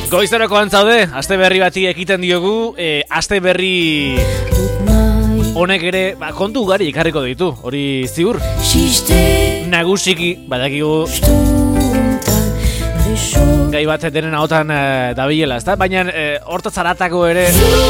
Goizerakoan zaude, aste berri bati ekiten diogu, aste berri honek ere kontu ugari ekarriko ditu, hori ziur. Nagusiki, badakigu gai bat denen ahotan dabilela, ezta? Baina hortaz aratako ere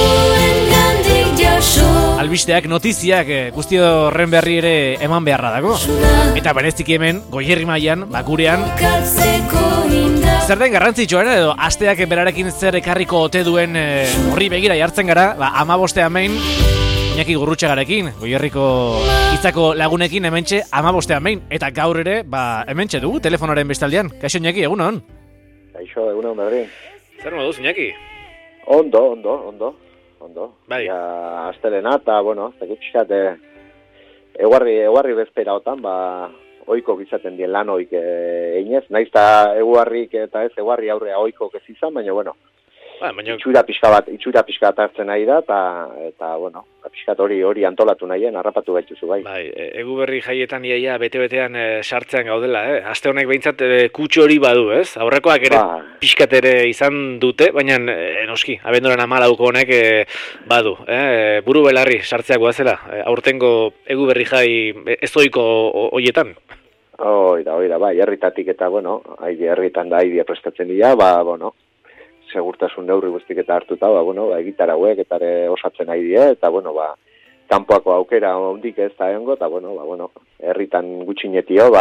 albisteak, notiziak guzti horren berri ere eman beharra dago. Eta bereziki hemen, Goierri mailan, gurean, zer den garrantzitsua ere, edo asteak berarekin zer ekarriko ote duen horri begira jartzen gara, 15 behin, Iñaki Gurrutxagarekin, Goierriko hitzako lagunekin hementxe 15 behin, eta gaur ere, hementxe dugu telefonaren bestaldean. Kaixo Iñaki, egunon? Kaixo, egunon berri. Zer moduz, Iñaki? Ondo. Bai. Ja, astelena, eta, bueno, pixkat, eguarri bezpera otan, oiko gizaten dien lan oik einez, naiz eta eguarrik eta ez eguarri aurrea oiko ez izan, baina, bueno, itxura pixka bat hartzen nahi da, eta bueno, pixkat hori antolatu nahien, harrapatu gaituzu, bai. Bai, egu berri jaietan iaia bete-betean sartzean gaudela, Aste honek behintzat kutxo hori badu, ez? Aurrekoak ere pixkat ere izan dute, baina noski, abenduran 14 honek badu, buru belarri sartzeak guazela, aurtengo egu berri jai ezoiko hoietan. Oida, bai, herritatik eta, bueno, herritan da haidea prestatzen dira, bueno, segurtasun neurri guztik eta hartuta, egitar hauek eta osatzen haidea, eta, bueno, kanpoako aukera ondik ez da egongo, eta, bueno, herritan gutxinetio,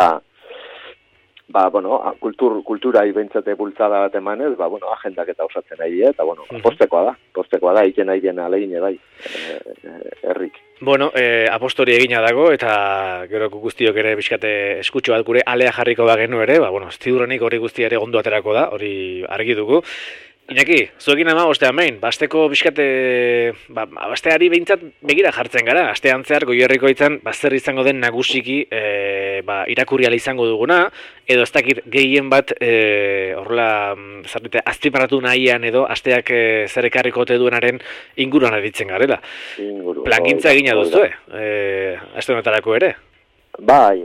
kultura ibentzate bultzada bat emanez, agendak eta osatzen haidea, eta, bueno, postekoa da, iken haideen alegine, bai, herrik. Bueno, apostori egina dago, eta gero guztiok ere bizkate eskutxo bat gure alea jarriko bagenu ere, ziurrenik hori guztia ere ondo aterako da, hori argi dugu. Iñaki, zuekin 15 behin, basteko bizkate, basteari behintzat begira jartzen gara, astean zehar Goierriko hitzan, zer izango den nagusiki irakurri izango duguna, edo ez dakit gehien bat horrela azpimarratu nahian edo asteak zer ekarriko ote duenaren inguruan aditzen garela. Plangintza egina duzu, aste honetarako ere? Bai,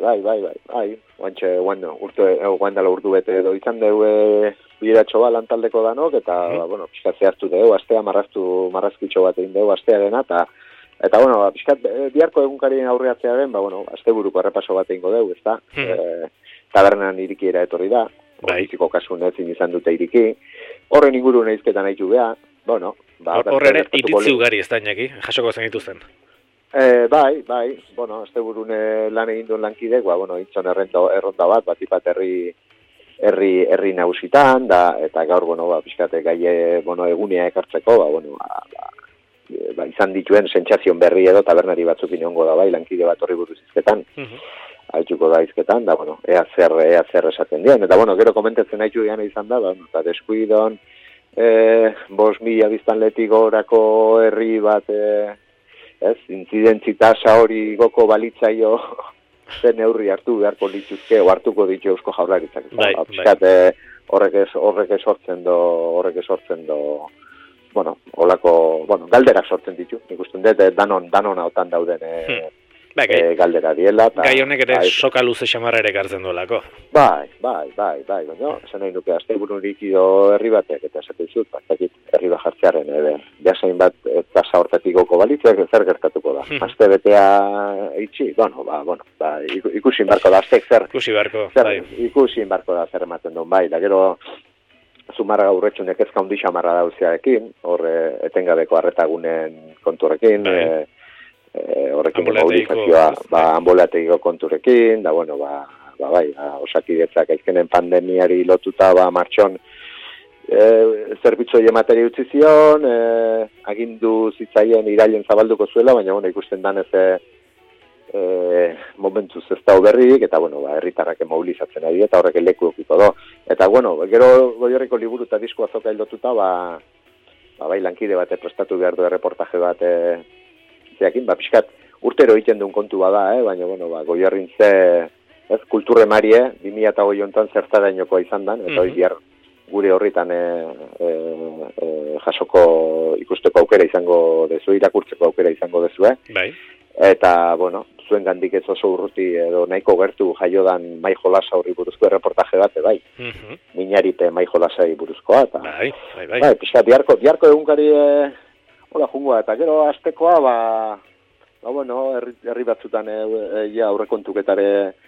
guandala urdu bete edo izan dugu biratxo bat lantaldeko danok, eta, bueno, pixkat zehaztu dugu, astea marrazkitxo bat egin dugu astearena, eta, bueno, pixkat biharko egunkarien aurreatzearen, aste buruko errepaso bat egingo dugu, ezta? Tabernan irikiera etorri da, biziko kasun ezin izan dute iriki, horren inguru nahizketan haitu beha, bueno... Horren iritzi ugari ez da, Iñaki, jasoko zen dituzten. Bai, bueno, azte burune lan egin duen lankidek, intzon erronda bat ipat herri nagusitan, eta gaur, pixkate gaie, egunea ekartzeko, izan dituen sentsazioen berri edo tabernari batzuk inongo da, lankide bat horri buruz izketan, haituko da izketan, da, ea zer esaten dien, eta, gero komentatzen haitu dian izan da, eta deskuidon, 5.000 biztanletik gorako herri bat, intzidentzi tasa hori goko balitzaio zen neurri hartu beharko lituzke, o hartuko ditu Eusko Jaurlaritzak. Horrek esortzen do, galderak sortzen ditu. Ikusten dut, danon hautan dauden galdera diela. Gai honek ere soka luze xamarra ere gartzen duelako. Bai, esan nahi nuke, azte burun likido herri batek, eta esaten zut, herri bat jartzearen, behasain bat tasa hortatik goko balitzak, zer gertatuko da. Azte betea itxi, ikusin barko da, ikusin barko da zer ematen duen, bai, da gero, zumarra gaurretxunek ezka hundi xamarra dauziarekin, horre etengabeko arretagunen konturekin, horrekin mobilizazioa ambulategiko konturekin, da, osakidetzak aizkenen pandemiari lotuta, martxon, zerbitzu emateri utzi zion, agindu zitzaien irailen zabalduko zuela, baina, ikusten danez momentuz ez da berrik, eta, herritarrak mobilizatzen ari, eta horrek leku okiko do. Eta, gero Goierriko liburu eta disko azoka lotuta, lankide bat prestatu behar du erreportaje bat, zeakin, pixkat urtero egiten duen kontu bada, baina, Goierrin kulturre marie, 2008 hontan zertarainokoa izan dan, eta hori bihar gure horritan jasoko ikusteko aukera izango dezu, irakurtzeko aukera izango dezu, Bai. Eta, zuen gandik ez oso urruti edo nahiko gertu jaiodan Mai Jolasa horri buruzko erreportaje bat, bai. Minaripe Mai Jolasai buruzkoa, eta... Bai, pixkat, diarko egunkari hola jungoa, eta gero aztekoa, bueno, herri batzutan aurrekontuketare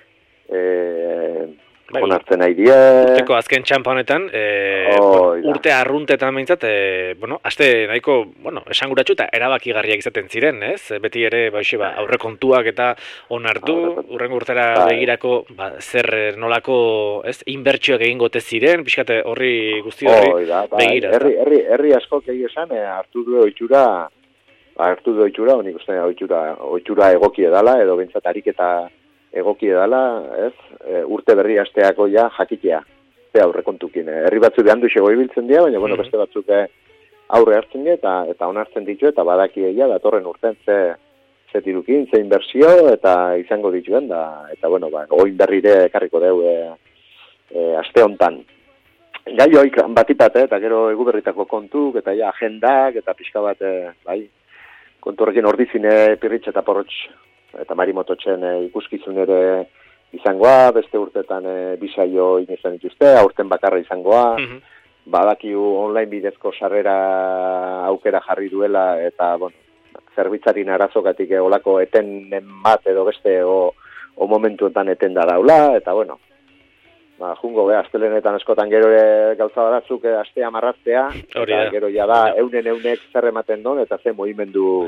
onartzen nahi die. Urteko azken txampa honetan, urte arruntetan behintzat, aste nahiko, esanguratsu eta erabakigarriak izaten ziren, ez? Beti ere, aurrekontuak eta onartu, urrengo urtera begirako, zer nolako, ez? Inbertsioak egingo te ziren, pixkate horri guzti horri begira. Herri asko kegi esan, hartu du oitxura, honik uste oitxura egoki edala, edo behintzat ariketa egoki edala, ez? Urte berri asteako ja jakitea. Ze aurrekontukin. Herri batzu behandu xego ibiltzen dira, baina beste batzuk aurre hartzen dira eta onartzen ditu eta badaki egia datorren urten ze tirukin, ze inbertsio eta izango dituen eta oin berrire ekarriko deu aste hontan. Gai hoik batipat, eta gero eguberritako kontuk eta agendak eta pixka bat, kontu horrekin ordizine pirritx eta porrotx eta marimototxen ikuskizun ere izangoa, beste urtetan bisaio inizan dituzte, aurten bakarra izangoa, badakiu online bidezko sarrera aukera jarri duela, eta, zerbitzarin arazokatik olako etenen bat edo beste o momentuetan eten da daula, eta, jungo, astelenetan askotan gero gauza badatzuk astea marraztea, eta gero da eunek zer ematen don, eta ze movimendu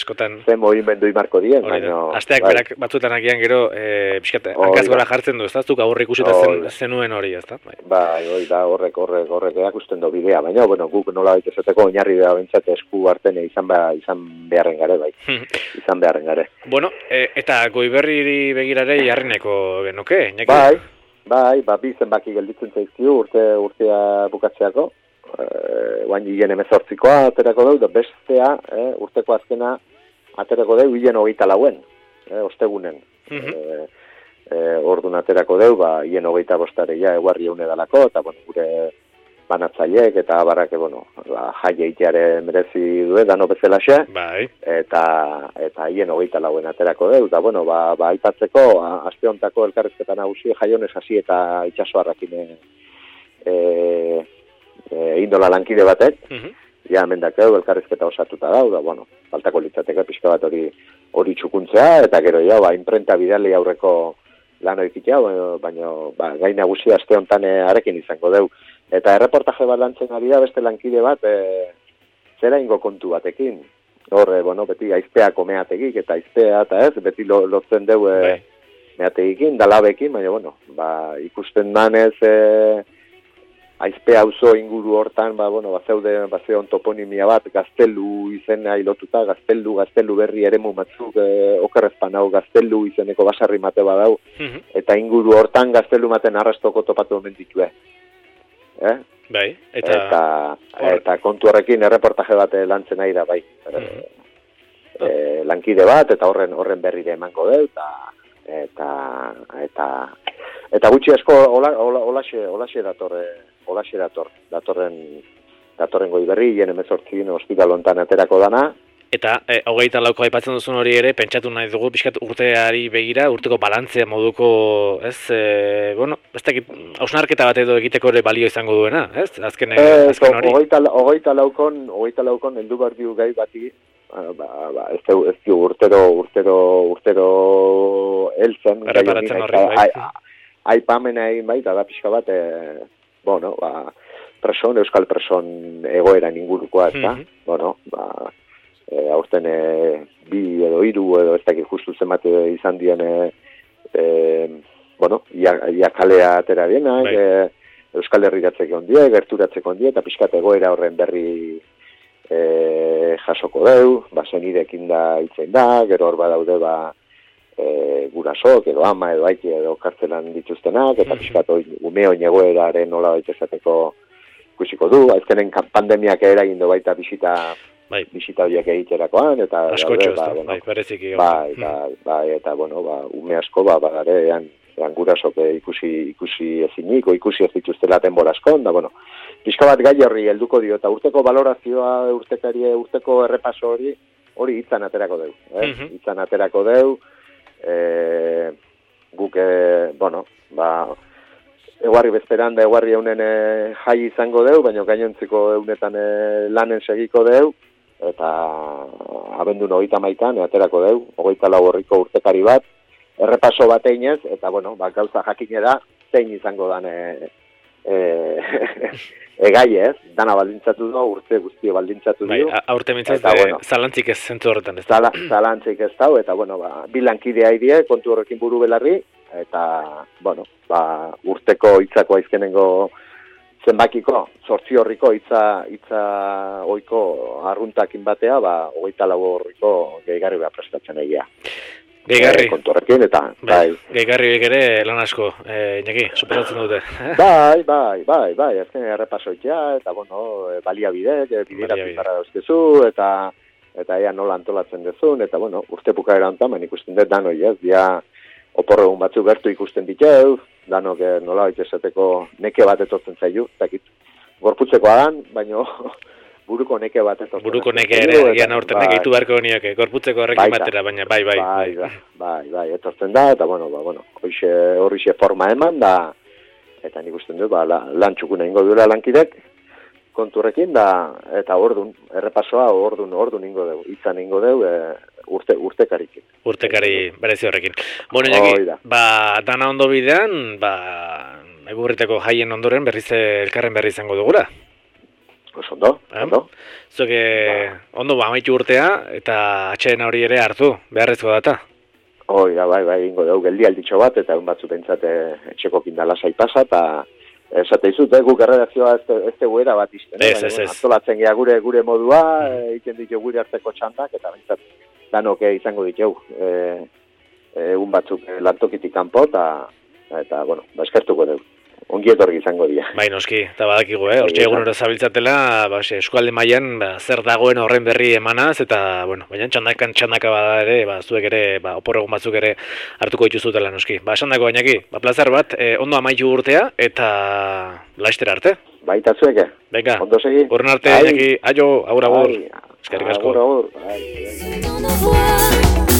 imarko dien. Asteak berak batzutan agian gero, pixkat, hankaz gora jartzen du, ez da? Zuk aurre ikusita zenuen hori, ez da? Horrek erakusten du bidea, baina, guk nola baitezateko oinarri beha bentsat esku arten izan beharren gare, izan beharren gare. Eta Goiberriri begirare jarrineko genuke, Iñaki? Bi zenbaki gelditzen zaizkiu urtea bukatzeako, guain hien 18koa aterako deu, bestea urteko azkena aterako deu hien 24-en, ostegunen. Orduan aterako deu, hien 25 eguarri eune dalako, eta gure banatzaileek eta barrak jaia iteare merezi due, dano bezalaxe, eta hien 24en aterako deu, eta aipatzeko, aste hontako elkarrizketa nagusi jaionez hasi eta itxasoarrakin indola lankide batek, mendakeu elkarrizketa osatuta da, faltako litzateke pixka bat hori txukuntzea, eta gero imprenta bidali aurreko lan oikitea, baina gai nagusi aste hontan arekin izango deu. Eta erreportaje bat lantzen ari da beste lankide bat zera ingo kontu batekin. Horre, beti aizpeako meategik eta aizpea eta ez, beti lotzen deu meategikin, dalabekin, baina, ikusten danez aizpea auzo inguru hortan, zeon toponimia bat, Gaztelu izena ilotuta, Gaztelu berri eremu batzuk, okerrezpan hau Gaztelu izeneko basarri mate badau, eta inguru hortan Gaztelu maten arrastoko topatu omen ditue. Eta kontu horrekin erreportaje bat lantzen nahi da, lankide bat, eta horren berrire emango deu, eta gutxi asko olaxe datorren Goiberri, hien 18 ospital hontan aterako dana. Eta 24ko aipatzen duzun hori ere, pentsatu nahi dugu, pixkat urteari begira, urteko balantzea moduko, ez dakit, hausnarketa bat edo egiteko ere balio izango duena, ez? Azken hori. 24 heldu behar diu gai bati, ez du urtero heltzen, erreparatzen horri, aipamena egin da pixka bat, euskal preson egoeran ingurukoa, eta, aurten 2 edo 3 edo ez dakit justu zenbat izan dien ia kalea atera dienak, Euskal Herriratzeko ondie, gerturatzeko ondie, eta pixkat egoera horren berri jasoko deu, zenidekin da itzein da, gero hor badaude gurasok edo ama edo aiki edo kartzelan dituztenak, eta pixkat umeoin egoeraren nola baitezateko ikusiko du, azkenen pandemiak eragin du baita bisita horiek egiterakoan, eta bereziki eta ume asko badare ean gurasok ikusi ezinik, ikusi ez dituztela denbora askon, pixka bat gai horri helduko dio, eta urteko valorazioa, urteko errepaso hori hitzan aterako deu, hitzan aterako deu, guk, bueno, eguarri bezperan da eguarri eunen jai izango deu, baina gainontziko eunetan lanen segiko deu, eta abendun 31 aterako deu, 24 horriko urtekari bat, errepaso bat einez, eta bueno, gauza jakine da, zein izango dan egai ez, dana baldintzatu du, urte guztio baldintzatu du. Bai, aurte mintzaz, bueno, zalantzik ez zentu horretan, ez? Zalantzik ez dau, eta bueno, bilankidea idie, kontu horrekin buru belarri, eta, bueno, urteko hitzako aizkenengo zenbakiko, 8 horriko hitza oiko arruntakin batea, 24 horriko gehigarri beha prestatzen egia. Gehigarri. Kontorrekin, eta, bai. Gehigarri ere lan asko, Iñaki, superatzen dute. Bai, azken errepasoitea, eta, bueno, baliabidek, bideratu izarra dauzkezu, eta ea nola antolatzen dezun, eta, bueno, urte bukaera hontan, ikusten dut danoi, ez, dia oporregun batzu bertu ikusten diteu, danok nola esateko neke bat etortzen zailu, zakit, gorputzekoa dan, baino buruko neke bat etortzen. Buruko neke ere, egian aurten nekeitu beharko nioke, gorputzeko horrekin batera, baina bai. Bai, etortzen da, eta bueno, horrixe forma eman da, eta nik usten dut, lan txukuna ingo duela lankidek, konturrekin da, eta ordun, errepasoa ordun ingo deu, itzan ingo deu, urtekarikin. Urtekari berezi horrekin. Bueno, Iñaki, dana ondo bidean, egurriteko jaien ondoren elkarren berri izango dugula. Pues ondo. Zuek ondo amaitu urtea, eta atxeden hori ere hartu, beharrezko data. Bai, ingo dugu geldi alditxo bat, eta egun batzu pentsate etxeko kindala saipasa, eta esate izut, guk erredakzioa ez teguera bat izten. Ez. Antolatzen gea gure modua, egiten ditu gure arteko txandak, eta bintzat danok izango ditu egun batzuk lantokitik kanpo, eta bueno, eskertuko dugu. Ongi etorri izango dira. Bai, noski, eta badakigu, hortxe egunero zabiltzatela, eskualde mailan zer dagoen horren berri emanaz, eta, bueno, baina txandaka bada ere, zuek ere, oporregun batzuk ere hartuko dituzutela noski. Esandako Iñaki, plazer bat, ondo amaitu urtea, eta laistera arte. Baita zueke. Venga, ondo segi. Urren arte, Iñaki, aio, agur. Eskerrik asko. Agur.